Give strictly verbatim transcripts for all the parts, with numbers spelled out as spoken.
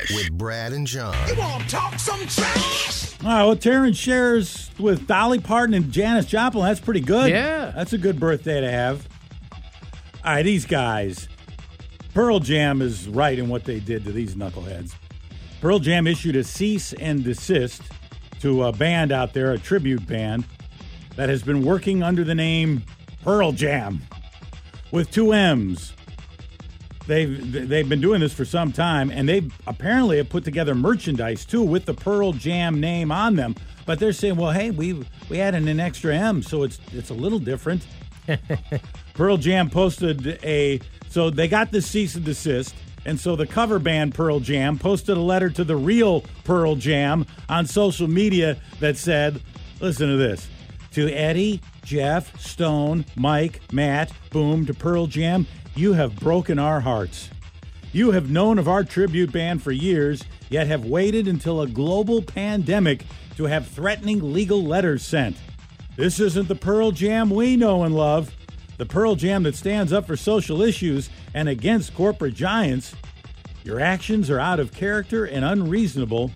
Trash with Brad and John. You want to talk some trash? All right, well, Terrence shares with Dolly Parton and Janis Joplin. That's pretty good. Yeah. That's a good birthday to have. All right, these guys. Pearl Jam is right in what they did to these knuckleheads. Pearl Jam issued a cease and desist to a band out there, a tribute band, that has been working under the name Pearl Jam with two M's. They've, they've been doing this for some time, and they apparently have put together merchandise, too, with the Pearl Jam name on them. But they're saying, well, hey, we we added an extra M, so it's it's a little different. Pearl Jam posted a... So they got the cease and desist, and so the cover band Pearl Jam posted a letter to the real Pearl Jam on social media that said, listen to this, to Eddie, Jeff, Stone, Mike, Matt, Boom, to Pearl Jam, you have broken our hearts. You have known of our tribute band for years, yet have waited until a global pandemic to have threatening legal letters sent. This isn't the Pearl Jam we know and love. The Pearl Jam that stands up for social issues and against corporate giants. Your actions are out of character and unreasonable,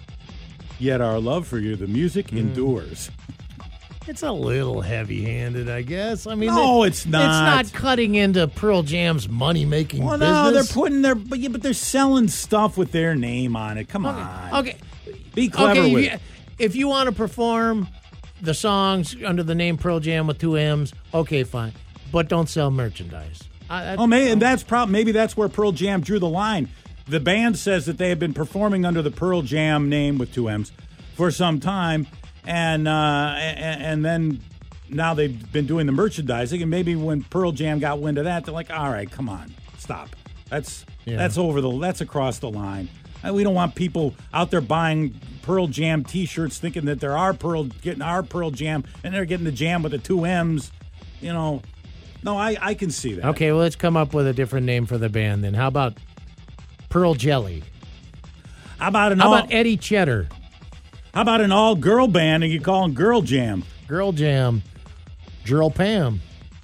yet our love for you, the music, mm. endures. It's a little heavy-handed, I guess. I mean, no, they, it's not. It's not cutting into Pearl Jam's money-making well, business. No, they're putting their, but yeah, but they're selling stuff with their name on it. Come okay. on, okay, be clever okay, with if you, it. If you want to perform the songs under the name Pearl Jam with two M's, okay, fine, but don't sell merchandise. I, oh, maybe and that's prob- maybe that's where Pearl Jam drew the line. The band says that they have been performing under the Pearl Jam name with two M's for some time, and uh, and, and then. Now they've been doing the merchandising, and maybe when Pearl Jam got wind of that, they're like, "All right, come on, stop. That's yeah. that's over the that's across the line. We don't want people out there buying Pearl Jam T-shirts, thinking that they're our Pearl, getting our Pearl Jam, and they're getting the jam with the two M's. You know, no, I, I can see that. Okay, well, let's come up with a different name for the band then. How about Pearl Jelly? How about an How all, about Eddie Cheddar? How about an all-girl band and you call them Girl Jam? Girl Jam. Girl Pam.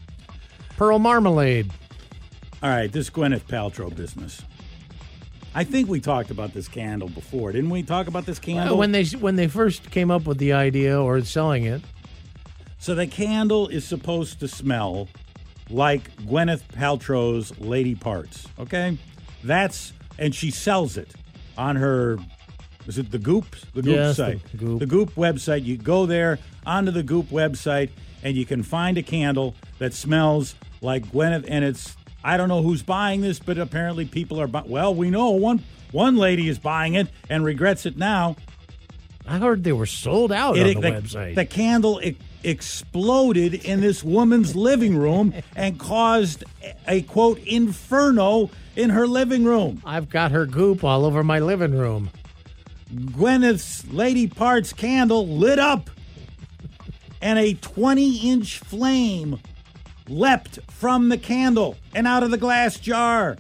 Pearl Marmalade. All right, this Gwyneth Paltrow business. I think we talked about this candle before. Didn't we talk about this candle? Well, when they when they first came up with the idea or selling it. So the candle is supposed to smell like Gwyneth Paltrow's Lady Parts, okay? That's, and she sells it on her, is it the Goop? The Goop yes, site. The Goop. The Goop website. You go there onto the Goop website, and you can find a candle that smells like Gwyneth, and it's, I don't know who's buying this, but apparently people are, bu- well, we know one one lady is buying it and regrets it now. I heard they were sold out it, on the, the website. The candle it exploded in this woman's living room and caused a, a, quote, inferno in her living room. I've got her goop all over my living room. Gwyneth's Lady Parts candle lit up, and a twenty-inch flame leapt from the candle and out of the glass jar.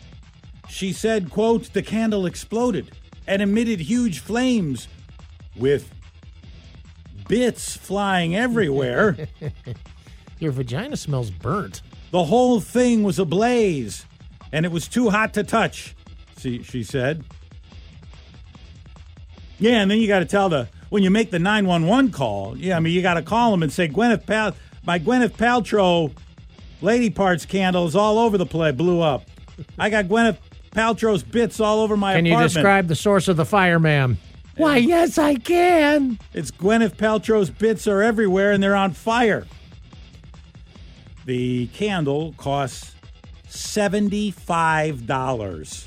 She said, quote, the candle exploded and emitted huge flames with bits flying everywhere. Your vagina smells burnt. The whole thing was ablaze, and it was too hot to touch, she, she said. Yeah, and then you got to tell the, when you make the nine one one call, yeah, I mean, you got to call them and say, Gwyneth Pal, my Gwyneth Paltrow Lady Parts candle is all over the place, blew up. I got Gwyneth Paltrow's bits all over my can apartment. Can you describe the source of the fire, ma'am? Yeah. Why, yes, I can. It's Gwyneth Paltrow's bits are everywhere, and they're on fire. The candle costs seventy-five dollars.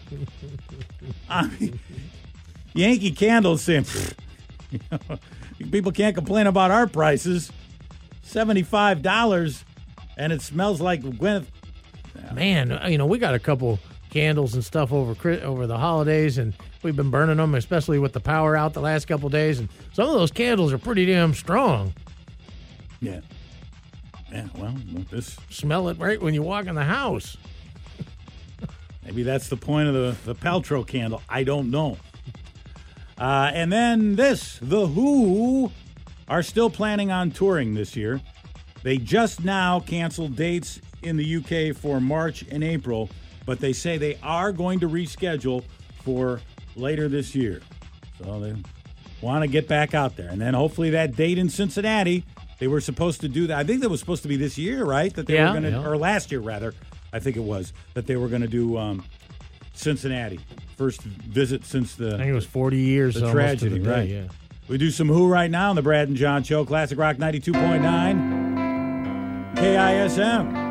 I mean, Yankee Candle saying, you know, people can't complain about our prices. seventy-five dollars, and it smells like Gwyneth. Man, you know, we got a couple candles and stuff over over the holidays, and we've been burning them, especially with the power out the last couple of days, and some of those candles are pretty damn strong. Yeah. Yeah, well, this... Smell it right when you walk in the house. Maybe that's the point of the, the Paltrow candle. I don't know. Uh, and then this, The Who are still planning on touring this year. They just now canceled dates in the U K for March and April, but they say they are going to reschedule for later this year. So they want to get back out there. And then hopefully that date in Cincinnati, they were supposed to do that. I think that was supposed to be this year, right? That they Yeah, were going to, yeah. or last year rather, I think it was, that they were going to do um, Cincinnati. First visit since the, I think it was forty years. the almost to tragedy, the day, right? Yeah. We do some Who right now on the Brad and John Show, Classic Rock ninety-two point nine, K I S M.